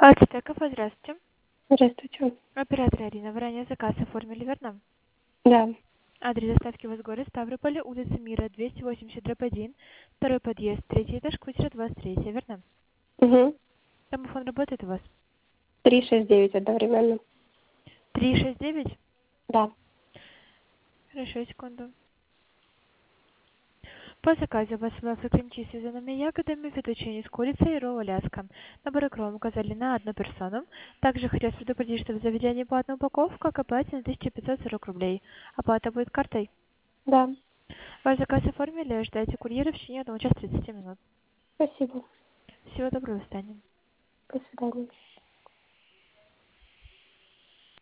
Ацтекова, здравствуйте. Здравствуйте. Оператор Арина, вы ранее заказ оформили, верно? Да. Адрес доставки у вас город Ставрополь, улица Мира, 280/1, второй подъезд, третий этаж, квартира 23, верно? Угу. Домофон работает у вас? 369 одновременно. 369? Да. Хорошо, секунду. По заказу у вас вафли крем-чиз с сезонными ягодами, фетучини с курицей и ролл Аляска. Набор икром указали на одну персону. Также хотелось предупредить, что в заведении по одной упаковке оплате на 1540 рублей. Оплата будет картой. Да. Ваш заказ оформили, ждайте курьера в течение 1 часа 30 минут. Спасибо. Всего доброго, до свидания. До свидания.